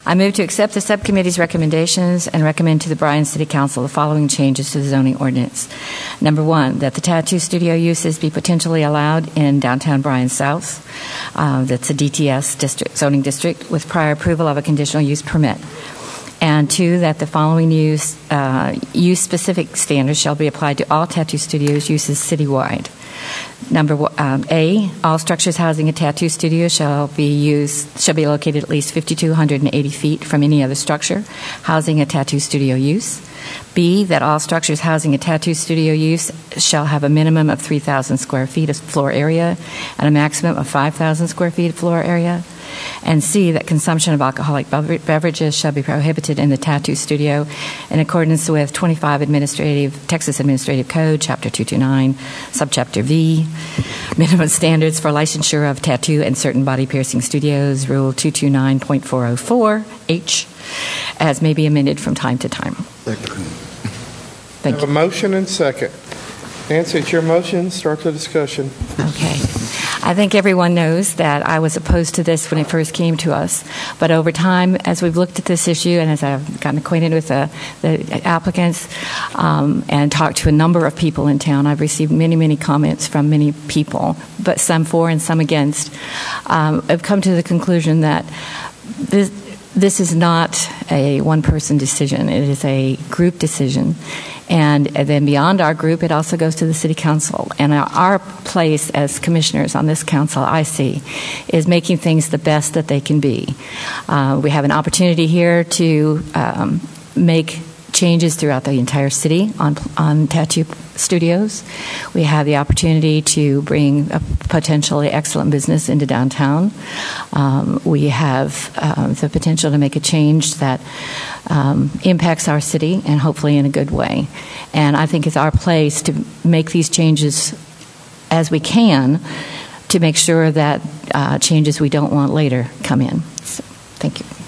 I move to accept the subcommittee's recommendations and recommend to the Bryan City Council the following changes to the zoning ordinance. Number 1, that the tattoo studio uses be potentially allowed in downtown Bryan South. That's a DTS district, zoning district, with prior approval of a conditional use permit. And 2, that the following use-specific standards shall be applied to all tattoo studios uses citywide. Number A, all structures housing a tattoo studio shall be located at least 5,280 feet from any other structure housing a tattoo studio use. B, that all structures housing a tattoo studio use shall have a minimum of 3,000 square feet of floor area and a maximum of 5,000 square feet of floor area. And C, that consumption of alcoholic beverages shall be prohibited in the tattoo studio in accordance with 25 Texas Administrative Code, Chapter 229, Subchapter V, minimum standards for licensure of tattoo and certain body piercing studios, Rule 229.404H, as may be amended from time to time. Thank you. A motion and second. Nancy, it's your motion. Start the discussion. Okay. I think everyone knows that I was opposed to this when it first came to us. But over time, as we've looked at this issue and as I've gotten acquainted with the applicants and talked to a number of people in town, I've received many, many comments from many people, but some for and some against. I've come to the conclusion that this is not a one-person decision. It is a group decision. And then beyond our group, it also goes to the City Council. And our place as commissioners on this council, I see, is making things the best that they can be. We have an opportunity here to make changes throughout the entire city on tattoo studios. We have the opportunity to bring a potentially excellent business into downtown. We have the potential to make a change that impacts our city and hopefully in a good way. And I think it's our place to make these changes as we can to make sure that changes we don't want later come in. So, thank you.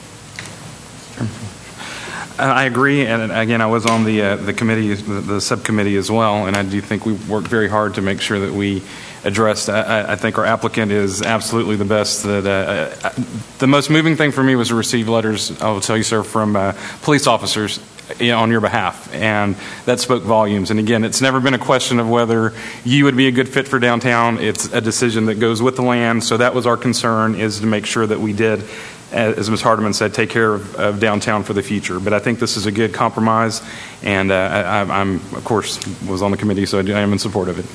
I agree, and again, I was on the committee, the subcommittee as well, and I do think we worked very hard to make sure that we addressed. I think our applicant is absolutely the best. The most moving thing for me was to receive letters, I will tell you, sir, from police officers on your behalf, and that spoke volumes. And again, it's never been a question of whether you would be a good fit for downtown. It's a decision that goes with the land. So that was our concern, is to make sure that we did, as Ms. Hardiman said, take care of downtown for the future. But I think this is a good compromise, and I'm, of course, was on the committee, so I am in support of it.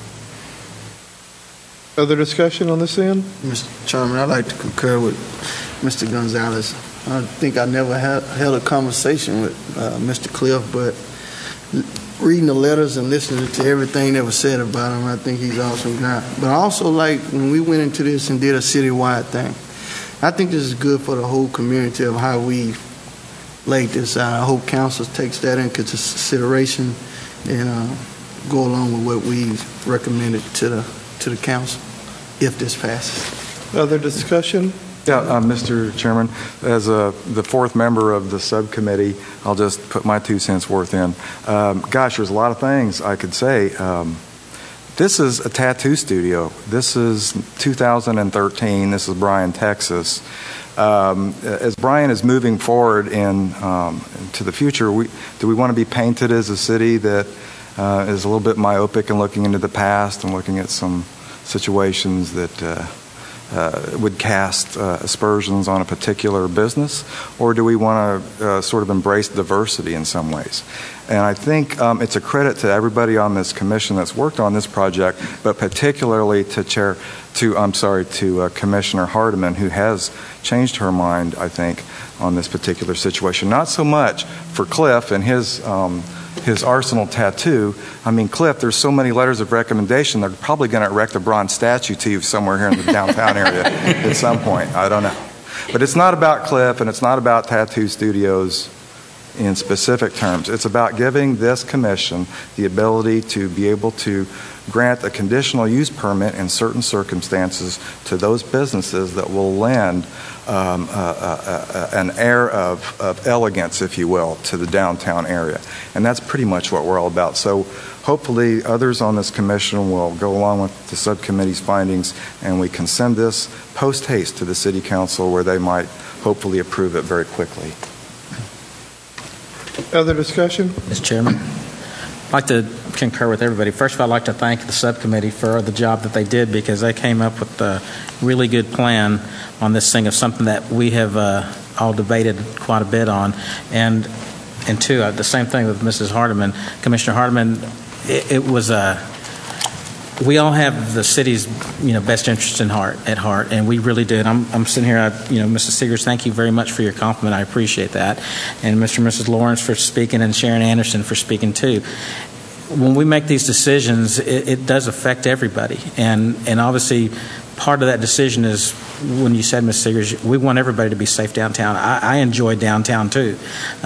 Other discussion on this end? Mr. Chairman, I'd like to concur with Mr. Gonzalez. I think I never held a conversation with Mr. Cliff, but reading the letters and listening to everything that was said about him, I think he's an awesome guy. But I also like when we went into this and did a citywide thing. I think this is good for the whole community of how we laid this out. I hope council takes that into consideration and go along with what we recommended to the council if this passes. Other discussion? Yeah, Mr. Chairman, as the fourth member of the subcommittee, I'll just put my 2 cents worth in. Gosh, there's a lot of things I could say. This is a tattoo studio. This is 2013. This is Bryan, Texas. As Bryan is moving forward into the future, do we want to be painted as a city that is a little bit myopic and looking into the past and looking at some situations that would cast aspersions on a particular business, or do we want to sort of embrace diversity in some ways? And I think it's a credit to everybody on this commission that's worked on this project, but particularly to Commissioner Hardiman, who has changed her mind, I think, on this particular situation. Not so much for Cliff and his Arsenal tattoo. I mean, Cliff, there's so many letters of recommendation, they're probably going to erect a bronze statue to you somewhere here in the downtown area at some point. I don't know. But it's not about Cliff, and it's not about tattoo studios in specific terms. It's about giving this commission the ability to be able to grant a conditional use permit in certain circumstances to those businesses that will lend an air of elegance, if you will, to the downtown area. And that's pretty much what we're all about. So hopefully others on this commission will go along with the subcommittee's findings, and we can send this post haste to the City Council, where they might hopefully approve it very quickly. Other discussion? Mr. Chairman, I'd like to concur with everybody. First of all, I'd like to thank the subcommittee for the job that they did, because they came up with a really good plan on this thing of something that we have all debated quite a bit on. And two, the same thing with Mrs. Hardiman, Commissioner Hardiman. It was we all have the city's best interest at heart, and we really did. I'm sitting here, Mrs. Seegers, thank you very much for your compliment. I appreciate that, and Mr. and Mrs. Lawrence for speaking, and Sharon Anderson for speaking too. When we make these decisions, it does affect everybody, and obviously part of that decision is when you said, Ms. Seegers, we want everybody to be safe downtown. I enjoy downtown too.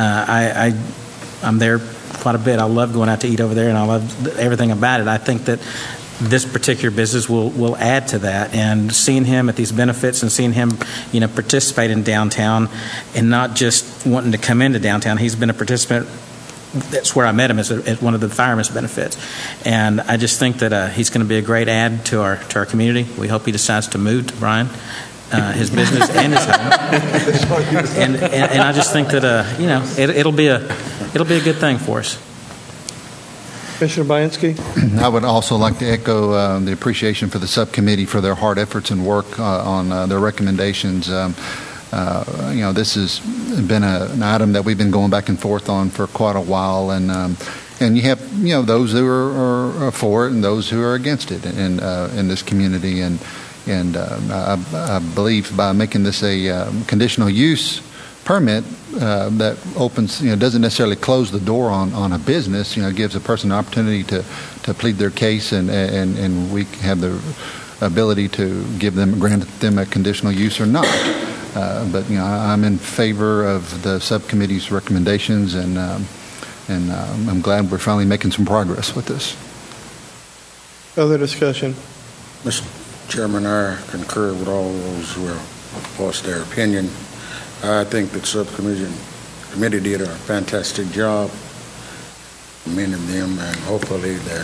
I'm there quite a bit. I love going out to eat over there, and I love everything about it. I think that this particular business will add to that, and seeing him at these benefits and seeing him participate in downtown and not just wanting to come into downtown. He's been a participant. That's where I met him, at one of the firemen's benefits, and I just think that he's going to be a great add to our community. We hope he decides to move to Bryan, his business and his home, and I just think that it'll be a good thing for us. Commissioner Bainski? I would also like to echo the appreciation for the subcommittee for their hard efforts and work on their recommendations. This has been an item that we've been going back and forth on for quite a while, and you have those who are for it and those who are against it in this community, and I believe by making this a conditional use permit that opens, doesn't necessarily close the door on a business, gives a person an opportunity to plead their case, and we have the ability to grant them a conditional use or not. But I'm in favor of the subcommittee's recommendations, and I'm glad we're finally making some progress with this. Other discussion? Mr. Chairman, I concur with all those who have voiced their opinion. I think the committee did a fantastic job, many of them, and hopefully that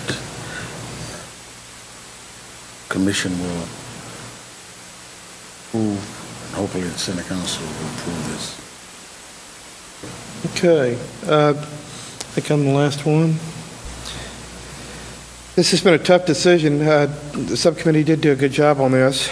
commission will approve, and hopefully the Senate Council will approve this. Okay. I think I'm the last one. This has been a tough decision. The subcommittee did do a good job on this.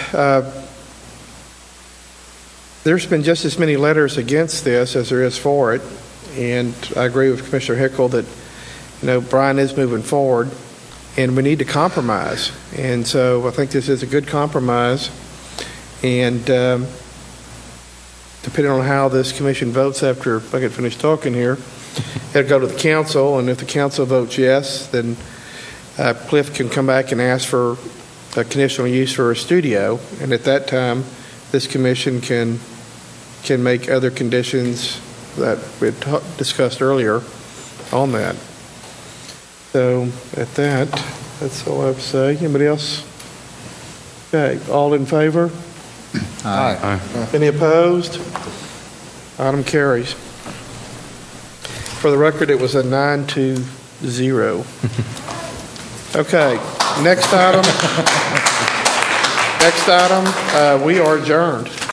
There's been just as many letters against this as there is for it, and I agree with Commissioner Hickle that Bryan is moving forward, and we need to compromise. And so I think this is a good compromise, and depending on how this commission votes after I get finished talking here, it'll go to the council, and if the council votes yes, then Cliff can come back and ask for a conditional use for a studio, and at that time this commission can make other conditions that we had discussed earlier on that. So at that's all I have to say. Anybody else? Okay, all in favor? Aye. Any opposed? Item carries. For the record, it was a 9-0. Okay, next item. We are adjourned.